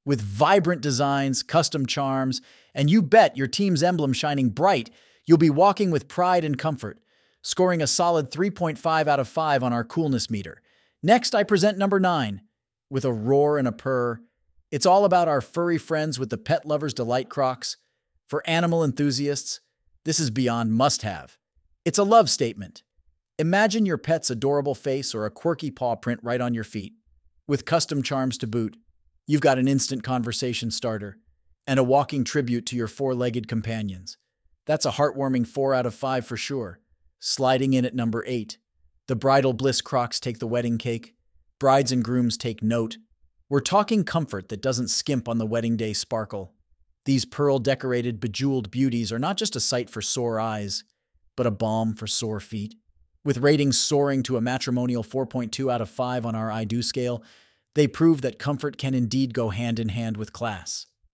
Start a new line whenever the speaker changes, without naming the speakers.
With vibrant designs, custom charms, and you bet your team's emblem shining bright, you'll be walking with pride and comfort, scoring a solid 3.5 out of 5 on our coolness meter. Next, I present number 9, with a roar and a purr. It's all about our furry friends with the Pet Lover's Delight Crocs. For animal enthusiasts, this is beyond must-have. It's a love statement. Imagine your pet's adorable face or a quirky paw print right on your feet. With custom charms to boot, you've got an instant conversation starter and a walking tribute to your four-legged companions. That's a heartwarming 4 out of 5 for sure. Sliding in at number 8, the Bridal Bliss Crocs take the wedding cake. Brides and grooms take note. We're talking comfort that doesn't skimp on the wedding day sparkle. These pearl-decorated, bejeweled beauties are not just a sight for sore eyes, but a balm for sore feet. With ratings soaring to a matrimonial 4.2 out of 5 on our I Do scale, they prove that comfort can indeed go hand in hand with class.